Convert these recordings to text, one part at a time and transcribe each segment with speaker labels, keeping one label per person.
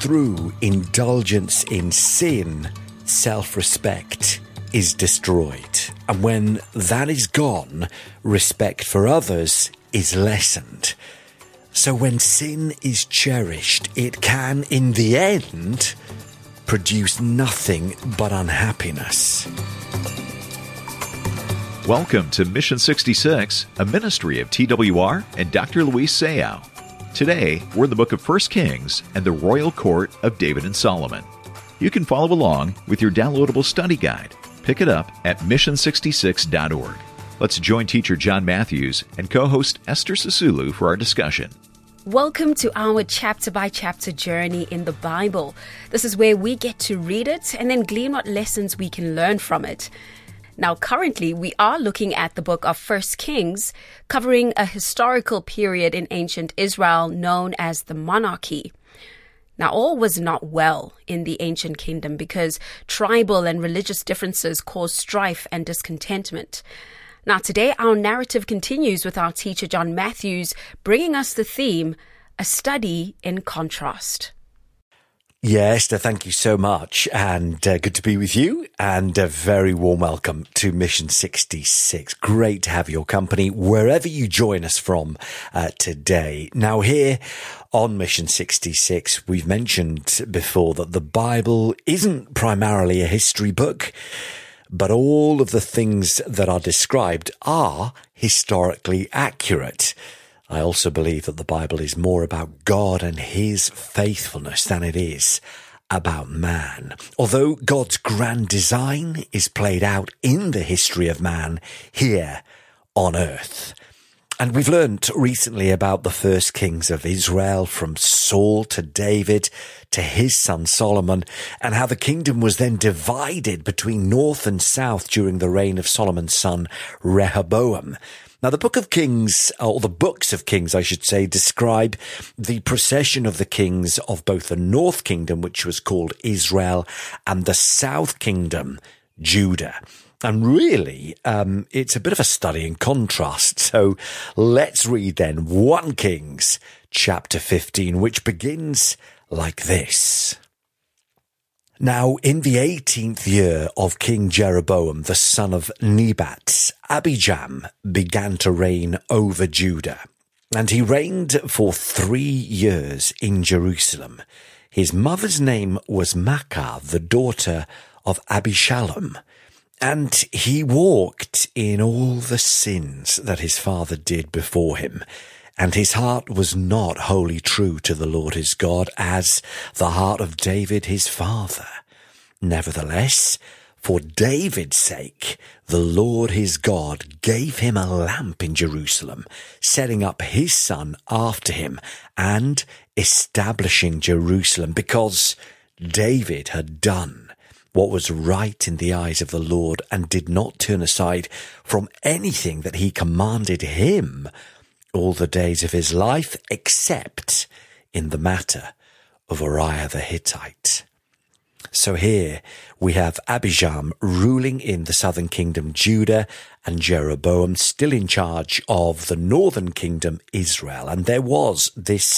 Speaker 1: through indulgence in sin, self-respect is destroyed. And when that is gone, respect for others is lessened. So when sin is cherished, it can, in the end, produce nothing but unhappiness.
Speaker 2: Welcome to Mission 66, a ministry of TWR and Dr. Luis Sayao. Today, we're in the book of 1 Kings and the royal court of David and Solomon. You can follow along with your downloadable study guide. Pick it up at mission66.org. Let's join teacher John Matthews and co-host Esther Sisulu for our discussion.
Speaker 3: Welcome to our chapter-by-chapter journey in the Bible. This is where we get to read it and then glean what lessons we can learn from it. Now, currently, we are looking at the book of 1 Kings, covering a historical period in ancient Israel known as the monarchy. Now, all was not well in the ancient kingdom because tribal and religious differences caused strife and discontentment. Now, today, our narrative continues with our teacher, John Matthews, bringing us the theme, A Study in Contrast.
Speaker 1: Yeah, Esther, thank you so much, and good to be with you, and a very warm welcome to Mission 66. Great to have your company wherever you join us from today. Now, here on Mission 66, we've mentioned before that the Bible isn't primarily a history book, but all of the things that are described are historically accurate. I also believe that the Bible is more about God and his faithfulness than it is about man. Although God's grand design is played out in the history of man here on earth. And we've learned recently about the first kings of Israel, from Saul to David to his son Solomon, and how the kingdom was then divided between north and south during the reign of Solomon's son Rehoboam. Now, the book of Kings, or the books of Kings, I should say, describe the procession of the kings of both the north kingdom, which was called Israel, and the south kingdom, Judah. And really, it's a bit of a study in contrast. So let's read then 1 Kings chapter 15, which begins like this. Now, in the 18th year of King Jeroboam, the son of Nebat, Abijam began to reign over Judah, and he reigned for 3 years in Jerusalem. His mother's name was Maacah, the daughter of Abishalom, and he walked in all the sins that his father did before him. And his heart was not wholly true to the Lord his God, as the heart of David his father. Nevertheless, for David's sake, the Lord his God gave him a lamp in Jerusalem, setting up his son after him and establishing Jerusalem, because David had done what was right in the eyes of the Lord and did not turn aside from anything that he commanded him all the days of his life, except in the matter of Uriah the Hittite. So here we have Abijam ruling in the southern kingdom, Judah, and Jeroboam still in charge of the northern kingdom, Israel. And there was this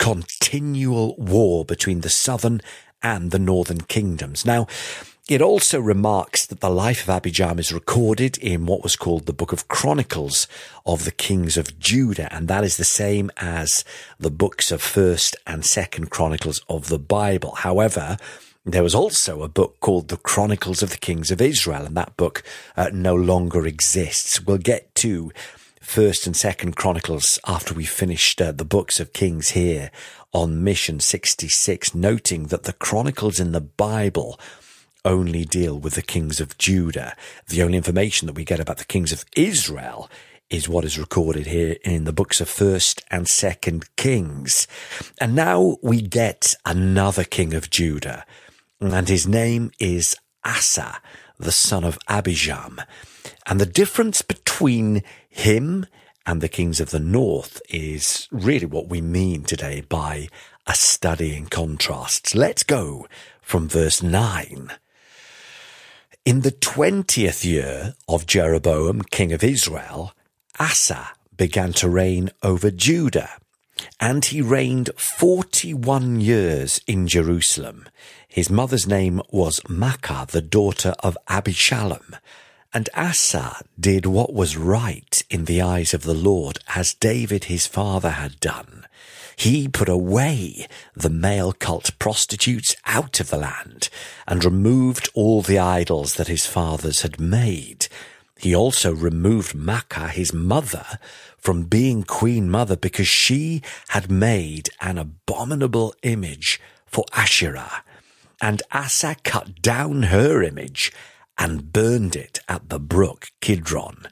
Speaker 1: continual war between the southern and the northern kingdoms. Now, it also remarks that the life of Abijam is recorded in what was called the Book of Chronicles of the Kings of Judah, and that is the same as the books of 1st and 2nd Chronicles of the Bible. However, there was also a book called the Chronicles of the Kings of Israel, and that book no longer exists. We'll get to 1st and 2nd Chronicles after we finished the books of Kings here on Mission 66, noting that the Chronicles in the Bible only deal with the kings of Judah. The only information that we get about the kings of Israel is what is recorded here in the books of 1st and 2nd Kings. And now we get another king of Judah, and his name is Asa, the son of Abijam. And the difference between him and the kings of the north is really what we mean today by a study in contrasts. Let's go from verse 9. In the 20th year of Jeroboam, king of Israel, Asa began to reign over Judah. And he reigned 41 years in Jerusalem. His mother's name was Maacah, the daughter of Abishalom. And Asa did what was right in the eyes of the Lord, as David his father had done. He put away the male cult prostitutes out of the land and removed all the idols that his fathers had made. He also removed Maacah, his mother, from being queen mother because she had made an abominable image for Asherah. And Asa cut down her image and burned it at the brook Kidron.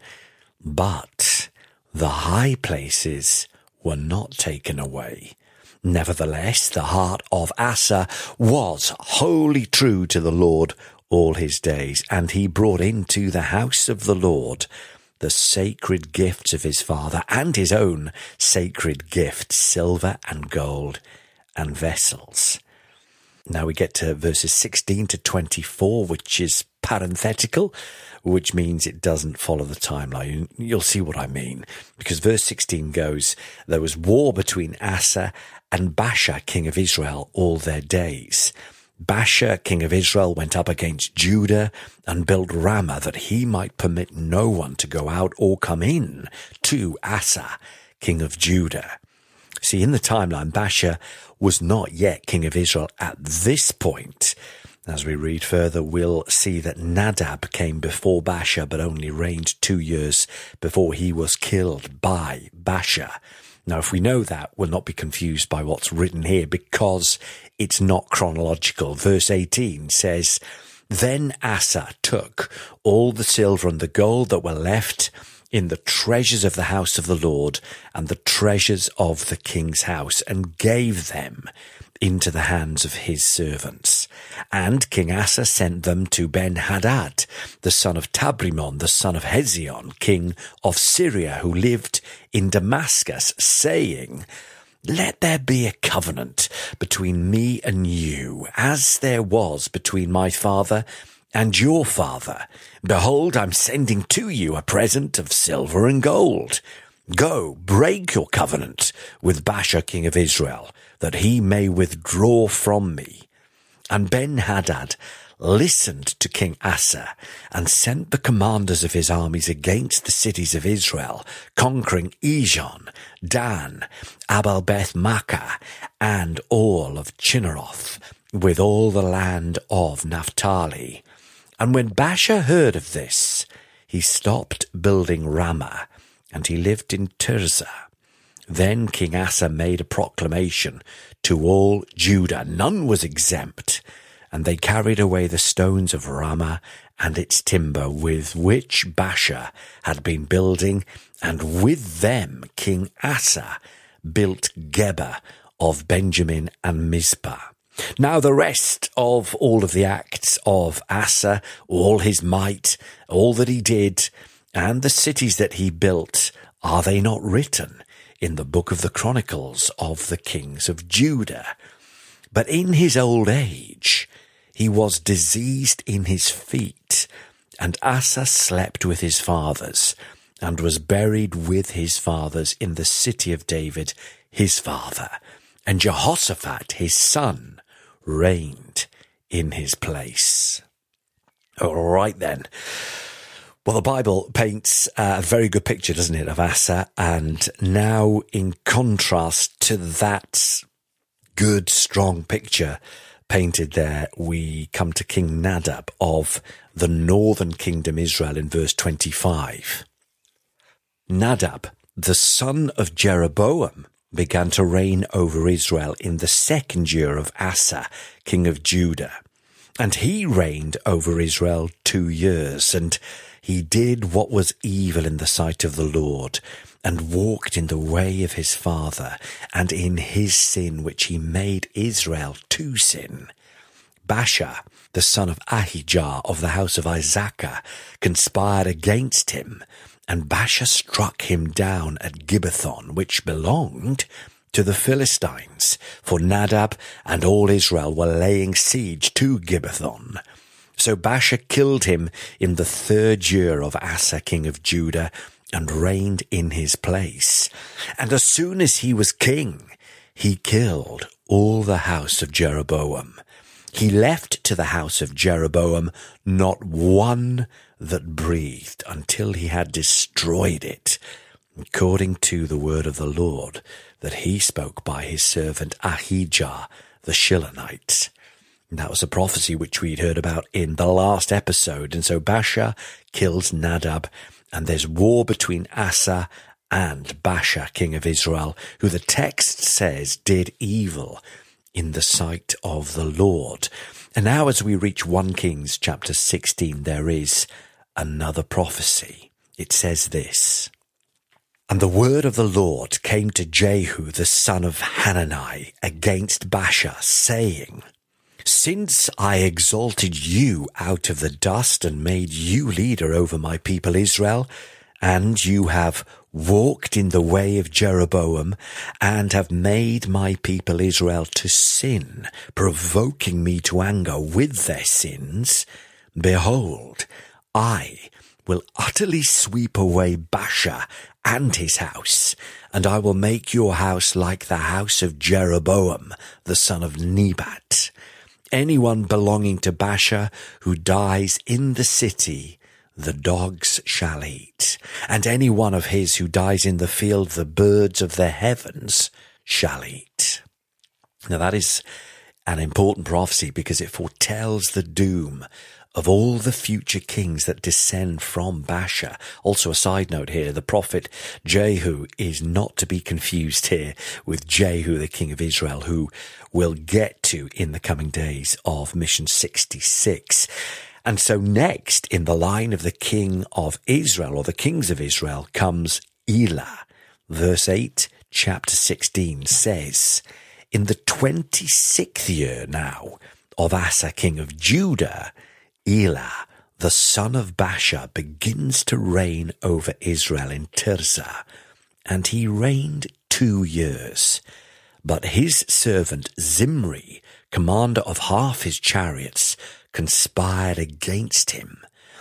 Speaker 1: But the high places were not taken away. Nevertheless, the heart of Asa was wholly true to the Lord all his days, and he brought into the house of the Lord the sacred gifts of his father and his own sacred gifts, silver and gold and vessels. Now we get to verses 16 to 24, which is parenthetical, which means it doesn't follow the timeline. You'll see what I mean, because verse 16 goes, there was war between Asa and Baasha, king of Israel, all their days. Baasha, king of Israel, went up against Judah and built Ramah, that he might permit no one to go out or come in to Asa, king of Judah. See, in the timeline, Baasha was not yet king of Israel at this point. As we read further, we'll see that Nadab came before Baasha, but only reigned 2 years before he was killed by Baasha. Now, if we know that, we'll not be confused by what's written here, because it's not chronological. Verse 18 says, Then Asa took all the silver and the gold that were left in the treasures of the house of the Lord and the treasures of the king's house, and gave them into the hands of his servants. And King Asa sent them to Ben-Hadad, the son of Tabrimon, the son of Hezion, king of Syria, who lived in Damascus, saying, Let there be a covenant between me and you, as there was between my father and your father. Behold, I'm sending to you a present of silver and gold. Go, break your covenant with Baasha, king of Israel, that he may withdraw from me. And Ben-Hadad listened to King Asa and sent the commanders of his armies against the cities of Israel, conquering Ijon, Dan, Abel-Beth-Maacah, and all of Chinneroth, with all the land of Naphtali. And when Baasha heard of this, he stopped building Ramah, and he lived in Tirzah. Then King Asa made a proclamation to all Judah. None was exempt, and they carried away the stones of Ramah and its timber with which Baasha had been building, and with them King Asa built Geba of Benjamin and Mizpah. Now the rest of all of the acts of Asa, all his might, all that he did, and the cities that he built, are they not written in the book of the Chronicles of the kings of Judah? But in his old age he was diseased in his feet, and Asa slept with his fathers, and was buried with his fathers in the city of David his father. And Jehoshaphat his son reigned in his place. All right then. Well, the Bible paints a very good picture, doesn't it, of Asa? And now, in contrast to that good, strong picture painted there, we come to King Nadab of the northern kingdom Israel in verse 25. Nadab, the son of Jeroboam, began to reign over Israel in the 2nd year of Asa, king of Judah. And he reigned over Israel 2 years, and he did what was evil in the sight of the Lord, and walked in the way of his father, and in his sin which he made Israel to sin. Baasha, the son of Ahijah of the house of Isaacar, conspired against him, and Baasha struck him down at Gibbethon, which belonged to the Philistines, for Nadab and all Israel were laying siege to Gibbethon. So Baasha killed him in the 3rd year of Asa, king of Judah, and reigned in his place. And as soon as he was king, he killed all the house of Jeroboam. He left to the house of Jeroboam not one that breathed until he had destroyed it, according to the word of the Lord that he spoke by his servant Ahijah the Shilonite. And that was a prophecy which we'd heard about in the last episode. And so Baasha kills Nadab, and there's war between Asa and Baasha, king of Israel, who the text says did evil in the sight of the Lord. And now as we reach 1 Kings chapter 16, there is another prophecy. It says this: "And the word of the Lord came to Jehu the son of Hanani against Baasha, saying, Since I exalted you out of the dust and made you leader over my people Israel, and you have walked in the way of Jeroboam, and have made my people Israel to sin, provoking me to anger with their sins, behold, I will utterly sweep away Baasha and his house, and I will make your house like the house of Jeroboam, the son of Nebat. Anyone belonging to Baasha who dies in the city, the dogs shall eat, and any one of his who dies in the field, the birds of the heavens shall eat." Now that is an important prophecy because it foretells the doom of all the future kings that descend from Baasha. Also a side note here, the prophet Jehu is not to be confused here with Jehu, the king of Israel, who we'll get to in the coming days of Mission 66. And so next in the line of the king of Israel, or the kings of Israel, comes Elah. Verse 8, chapter 16 says, "In the 26th year now of Asa, king of Judah, Elah, the son of Baasha, begins to reign over Israel in Tirzah, and he reigned 2 years. But his servant Zimri, commander of half his chariots, conspired against him.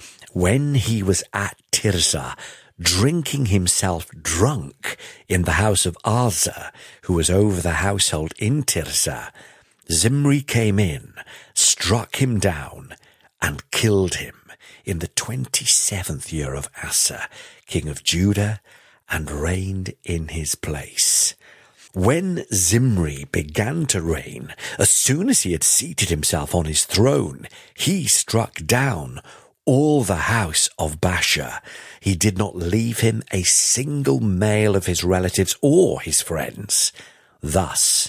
Speaker 1: When he was at Tirzah, drinking himself drunk in the house of Asa, who was over the household in Tirzah, Zimri came in, struck him down, and killed him in the 27th year of Asa, king of Judah, and reigned in his place. When Zimri began to reign, as soon as he had seated himself on his throne, he struck down all the house of Baasha. He did not leave him a single male of his relatives or his friends. Thus,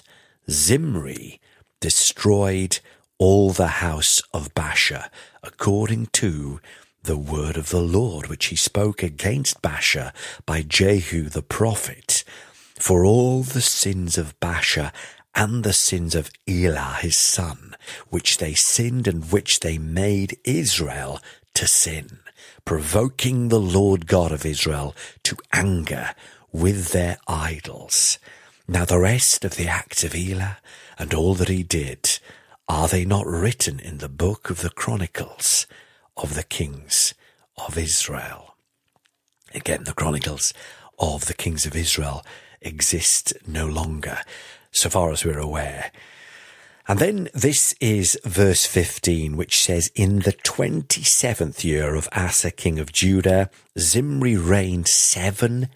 Speaker 1: Zimri destroyed all the house of Baasha, according to the word of the Lord, which he spoke against Baasha by Jehu the prophet. For all the sins of Baasha and the sins of Elah his son, which they sinned and which they made Israel to sin, provoking the Lord God of Israel to anger with their idols. Now the rest of the acts of Elah and all that he did, are they not written in the book of the Chronicles of the kings of Israel? Again, the Chronicles of the kings of Israel exist no longer, so far as we're aware. And then this is verse 15, which says, "In the 27th year of Asa, king of Judah, Zimri reigned 7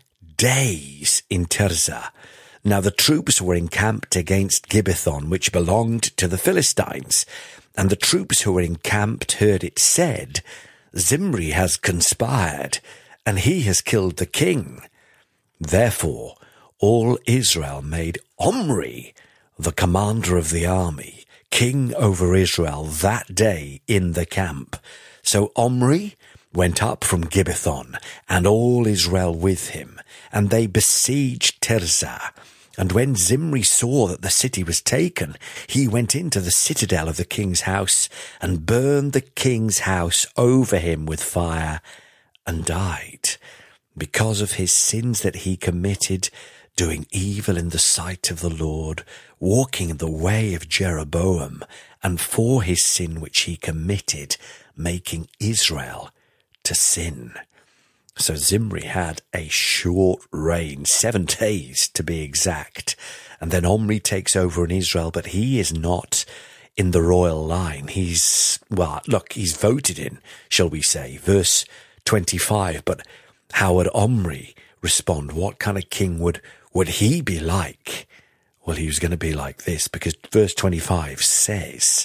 Speaker 1: days in Tirzah. Now the troops were encamped against Gibbethon, which belonged to the Philistines. And the troops who were encamped heard it said, Zimri has conspired, and he has killed the king. Therefore all Israel made Omri, the commander of the army, king over Israel that day in the camp. So Omri went up from Gibbethon, and all Israel with him, and they besieged Tirzah. And when Zimri saw that the city was taken, he went into the citadel of the king's house, and burned the king's house over him with fire, and died, because of his sins that he committed, doing evil in the sight of the Lord, walking in the way of Jeroboam, and for his sin which he committed, making Israel to sin." So Zimri had a short reign, 7 days to be exact. And then Omri takes over in Israel, but he is not in the royal line. He's voted in, shall we say, verse 25. But how would Omri respond? What kind of king would he be like? Well, he was going to be like this, because verse 25 says,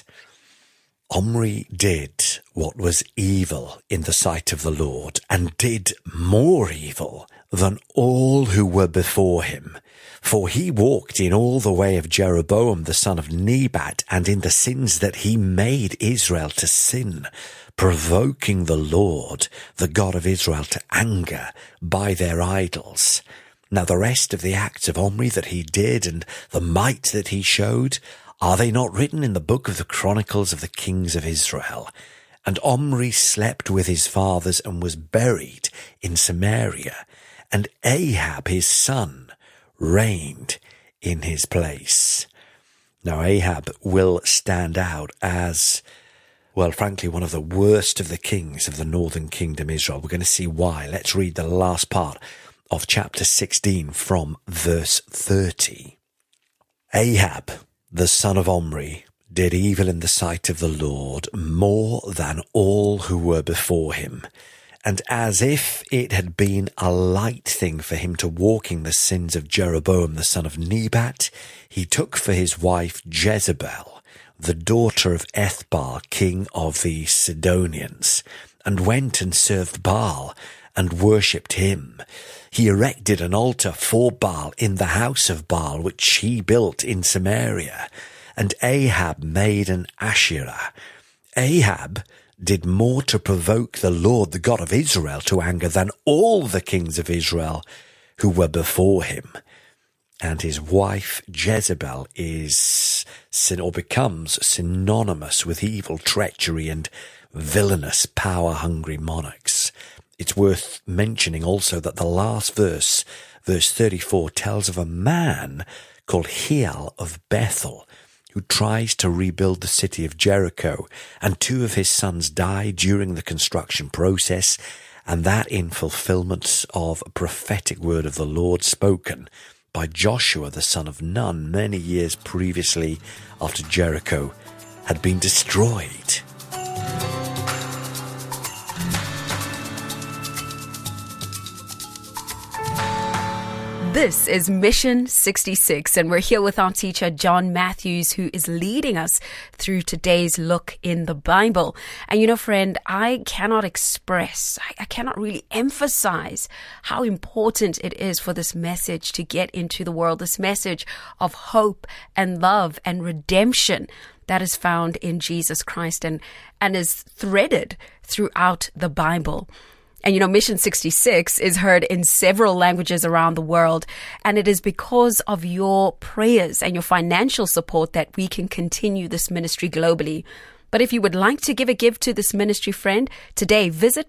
Speaker 1: Omri did what was evil in the sight of the Lord, and did more evil than all who were before him. For he walked in all the way of Jeroboam the son of Nebat, and in the sins that he made Israel to sin, provoking the Lord, the God of Israel, to anger by their idols. Now the rest of the acts of Omri that he did, and the might that he showed, are they not written in the book of the Chronicles of the Kings of Israel? And Omri slept with his fathers and was buried in Samaria, and Ahab his son reigned in his place. Now Ahab will stand out as, well, frankly, one of the worst of the kings of the northern kingdom Israel. We're going to see why. Let's read the last part of chapter 16 from verse 30. Ahab, the son of Omri, did evil in the sight of the Lord more than all who were before him. And as if it had been a light thing for him to walk in the sins of Jeroboam the son of Nebat, he took for his wife Jezebel, the daughter of Ethbaal, king of the Sidonians, and went and served Baal and worshipped him. He erected an altar for Baal in the house of Baal, which he built in Samaria. And Ahab made an Asherah. Ahab did more to provoke the Lord, the God of Israel, to anger than all the kings of Israel who were before him. And his wife Jezebel becomes synonymous with evil, treachery, and villainous, power-hungry monarchs. It's worth mentioning also that the last verse 34, tells of a man called Hiel of Bethel, who tries to rebuild the city of Jericho, and 2 of his sons die during the construction process, and that in fulfillment of a prophetic word of the Lord spoken by Joshua the son of Nun many years previously, after Jericho had been destroyed.
Speaker 3: This is Mission 66, and we're here with our teacher, John Matthews, who is leading us through today's look in the Bible. And you know, friend, I cannot really emphasize how important it is for this message to get into the world, this message of hope and love and redemption that is found in Jesus Christ and is threaded throughout the Bible. And you know, Mission 66 is heard in several languages around the world, and it is because of your prayers and your financial support that we can continue this ministry globally. But if you would like to give a gift to this ministry, friend, today visit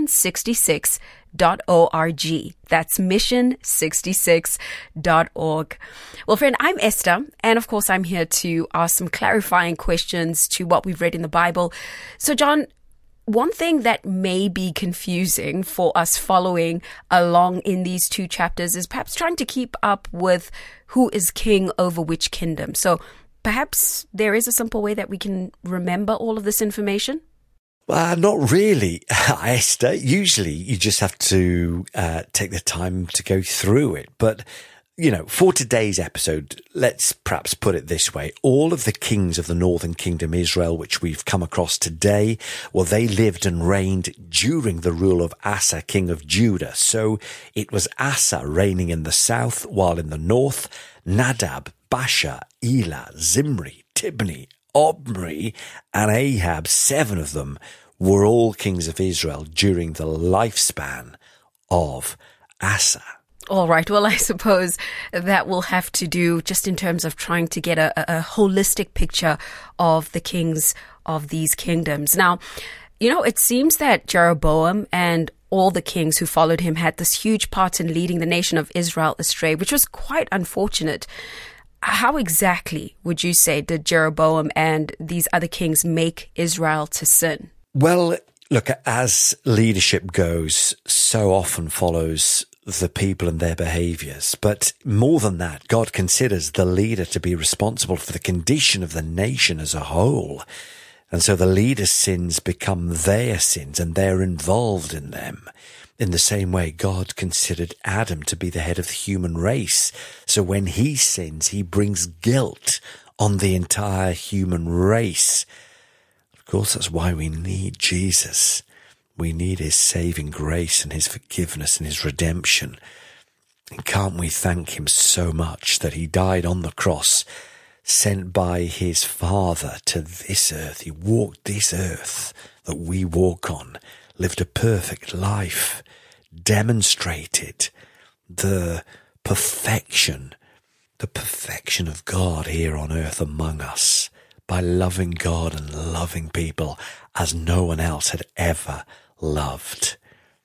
Speaker 3: mission66.org. That's mission66.org. Well, friend, I'm Esther, and of course I'm here to ask some clarifying questions to what we've read in the Bible. So, John, one thing that may be confusing for us following along in these 2 chapters is perhaps trying to keep up with who is king over which kingdom. So perhaps there is a simple way that we can remember all of this information?
Speaker 1: Not really, Esther. Usually you just have to take the time to go through it. But you know, for today's episode, let's perhaps put it this way. All of the kings of the northern kingdom Israel, which we've come across today, well, they lived and reigned during the rule of Asa, king of Judah. So it was Asa reigning in the south, while in the north, Nadab, Baasha, Elah, Zimri, Tibni, Omri, and Ahab, 7 of them, were all kings of Israel during the lifespan of Asa.
Speaker 3: All right. Well, I suppose that will have to do just in terms of trying to get a holistic picture of the kings of these kingdoms. Now, you know, it seems that Jeroboam and all the kings who followed him had this huge part in leading the nation of Israel astray, which was quite unfortunate. How exactly would you say did Jeroboam and these other kings make Israel to sin?
Speaker 1: Well, Look, as leadership goes, so often follows the people and their behaviors. But more than that, God considers the leader to be responsible for the condition of the nation as a whole. And so the leader's sins become their sins and they're involved in them. In the same way, God considered Adam to be the head of the human race. So when he sins, he brings guilt on the entire human race. Of course, that's why we need Jesus. We need his saving grace and his forgiveness and his redemption. And can't we thank him so much that he died on the cross, sent by his Father to this earth. He walked this earth that we walk on, lived a perfect life, demonstrated the perfection of God here on earth among us, by loving God and loving people as no one else had ever loved.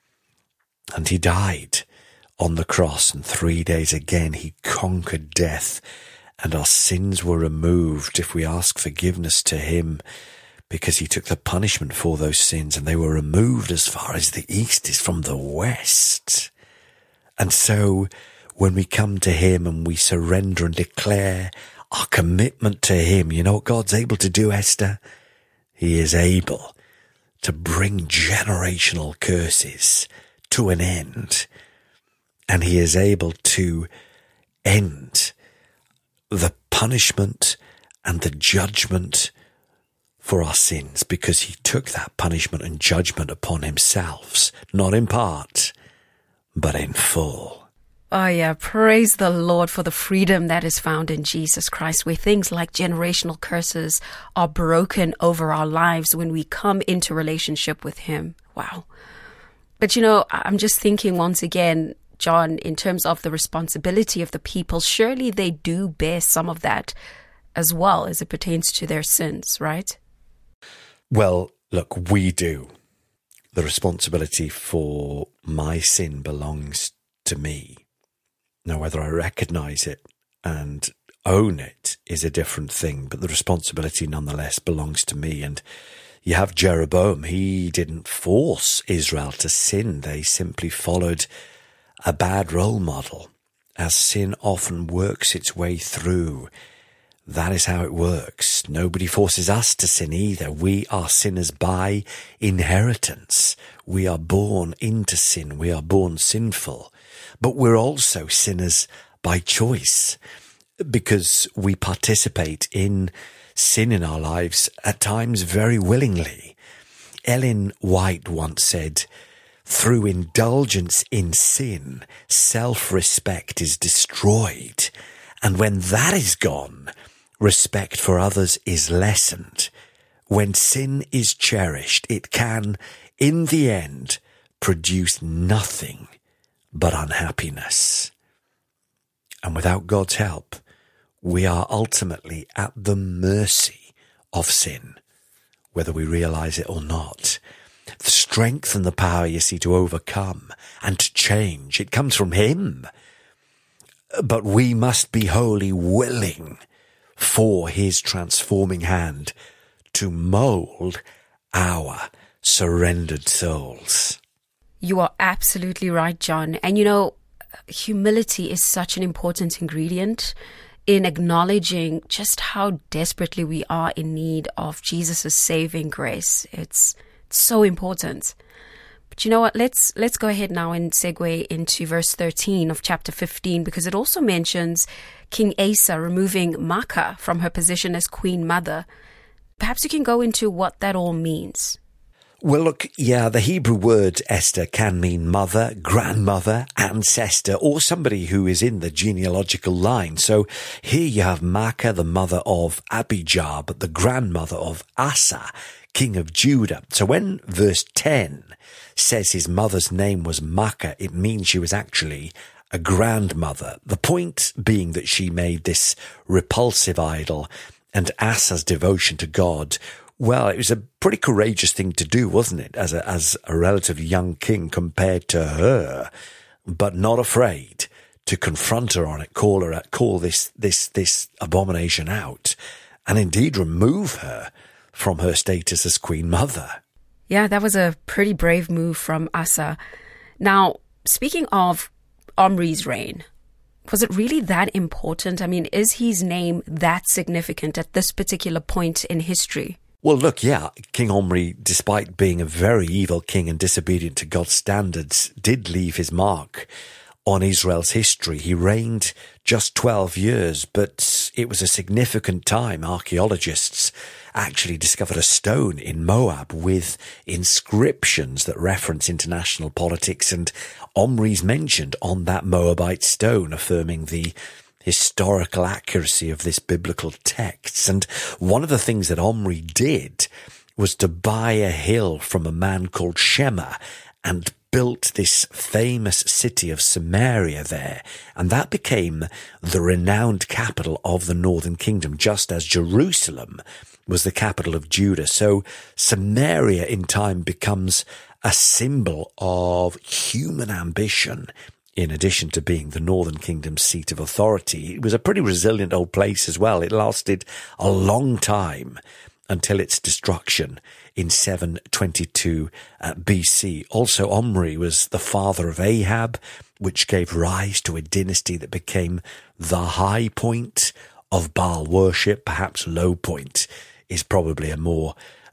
Speaker 1: And he died on the cross, and 3 days again he conquered death, and our sins were removed if we ask forgiveness to him, because he took the punishment for those sins, and they were removed as far as the east is from the west. And so when we come to him and we surrender and declare our commitment to him, you know what God's able to do, Esther? He is able to bring generational curses to an end. And he is able to end the punishment and the judgment for our sins, because he took that punishment and judgment upon himself, not in part, but in full.
Speaker 3: Oh yeah, praise the Lord for the freedom that is found in Jesus Christ, where things like generational curses are broken over our lives when we come into relationship with him. Wow. But you know, I'm just thinking once again, John, in terms of the responsibility of the people, surely they do bear some of that as well as it pertains to their sins, right?
Speaker 1: Well, look, we do. The responsibility for my sin belongs to me. Now, whether I recognize it and own it is a different thing, but the responsibility nonetheless belongs to me. And you have Jeroboam. He didn't force Israel to sin. They simply followed a bad role model. As sin often works its way through, that is how it works. Nobody forces us to sin either. We are sinners by inheritance. We are born into sin. We are born sinful. But we're also sinners by choice, because we participate in sin in our lives at times very willingly. Ellen White once said, "Through indulgence in sin, self-respect is destroyed. And when that is gone, respect for others is lessened. When sin is cherished, it can, in the end, produce nothing but unhappiness." And without God's help, we are ultimately at the mercy of sin, whether we realize it or not. The strength and the power, you see, to overcome and to change, it comes from him. But we must be wholly willing for his transforming hand to mold our surrendered souls.
Speaker 3: You are absolutely right, John. And you know, humility is such an important ingredient in acknowledging just how desperately we are in need of Jesus' saving grace. It's so important. But you know what? Let's go ahead now and segue into verse 13 of chapter 15, because it also mentions King Asa removing Maacah from her position as queen mother. Perhaps you can go into what that all means.
Speaker 1: Well, look, yeah, the Hebrew word Esther can mean mother, grandmother, ancestor, or somebody who is in the genealogical line. So here you have Maacah, the mother of Abijah, but the grandmother of Asa, king of Judah. So when verse 10 says his mother's name was Maacah, it means she was actually a grandmother. The point being that she made this repulsive idol, and Asa's devotion to God, well, it was a pretty courageous thing to do, wasn't it, as a relatively young king compared to her, but not afraid to confront her on it, call this abomination out, and indeed remove her from her status as queen mother.
Speaker 3: Yeah, that was a pretty brave move from Asa. Now, speaking of Omri's reign, was it really that important? I mean, is his name that significant at this particular point in history?
Speaker 1: Well, look, yeah, King Omri, despite being a very evil king and disobedient to God's standards, did leave his mark on Israel's history. He reigned just 12 years, but it was a significant time. Archaeologists actually discovered a stone in Moab with inscriptions that reference international politics, and Omri's mentioned on that Moabite stone, affirming the historical accuracy of this biblical text. And one of the things that Omri did was to buy a hill from a man called Shema and built this famous city of Samaria there. And that became the renowned capital of the northern kingdom, just as Jerusalem was the capital of Judah. So Samaria in time becomes a symbol of human ambition. In addition to being the Northern Kingdom's seat of authority, it was a pretty resilient old place as well. It lasted a long time until its destruction in 722 BC. Also, Omri was the father of Ahab, which gave rise to a dynasty that became the high point of Baal worship. Perhaps low point is probably a more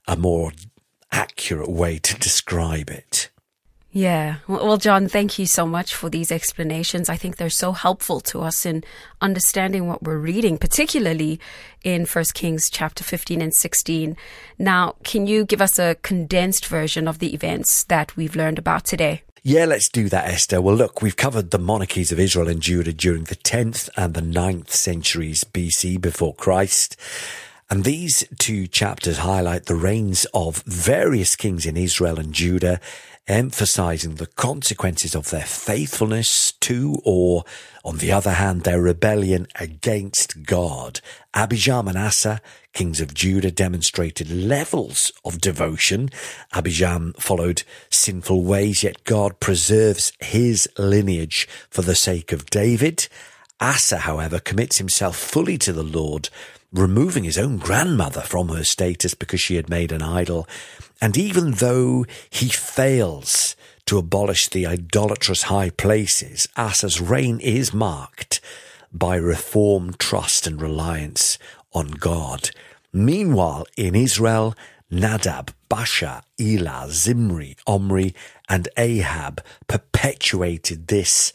Speaker 1: accurate way to describe it.
Speaker 3: Yeah. Well, John, thank you so much for these explanations. I think they're so helpful to us in understanding what we're reading, particularly in 1 Kings chapter 15 and 16. Now, can you give us a condensed version of the events that we've learned about today?
Speaker 1: Yeah, let's do that, Esther. Well, look, we've covered the monarchies of Israel and Judah during the 10th and the 9th centuries BC before Christ. And these two chapters highlight the reigns of various kings in Israel and Judah, emphasizing the consequences of their faithfulness to, or on the other hand, their rebellion against God. Abijam and Asa, kings of Judah, demonstrated levels of devotion. Abijam followed sinful ways, yet God preserves his lineage for the sake of David. Asa, however, commits himself fully to the Lord, removing his own grandmother from her status because she had made an idol. And even though he fails to abolish the idolatrous high places, Asa's reign is marked by reform, trust and reliance on God. Meanwhile, in Israel, Nadab, Baasha, Elah, Zimri, Omri and Ahab perpetuated this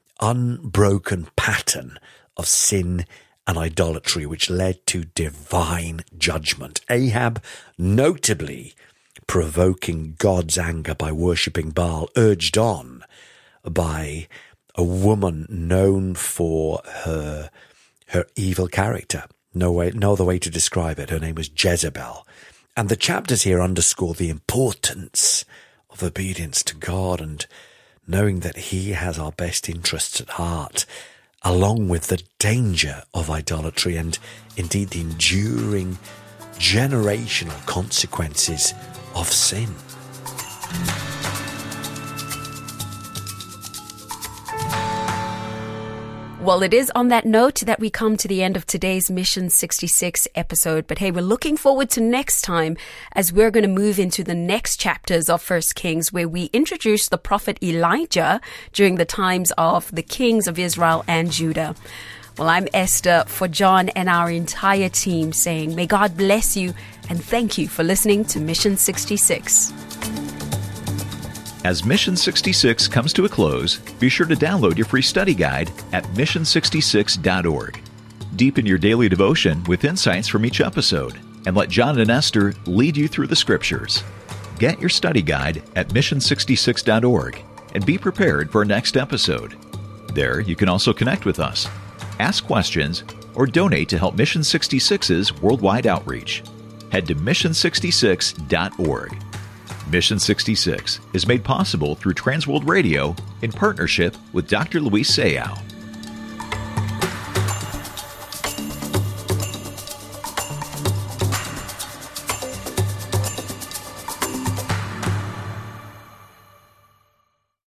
Speaker 1: unbroken pattern of sin and idolatry, which led to divine judgment. Ahab, notably provoking God's anger by worshipping Baal, urged on by a woman known for her evil character. No other way to describe it. Her name was Jezebel. And the chapters here underscore the importance of obedience to God and knowing that he has our best interests at heart, along with the danger of idolatry and indeed the enduring generational consequences of sin.
Speaker 3: Well, it is on that note that we come to the end of today's Mission 66 episode. But hey, we're looking forward to next time, as we're going to move into the next chapters of 1 Kings, where we introduce the prophet Elijah during the times of the kings of Israel and Judah. Well, I'm Esther for John and our entire team saying, may God bless you and thank you for listening to Mission 66.
Speaker 2: As Mission 66 comes to a close, be sure to download your free study guide at mission66.org. Deepen your daily devotion with insights from each episode, and let John and Esther lead you through the scriptures. Get your study guide at mission66.org and be prepared for our next episode. There, you can also connect with us, ask questions, or donate to help Mission 66's worldwide outreach. Head to mission66.org. Mission 66 is made possible through Transworld Radio in partnership with Dr. Luis Sayao.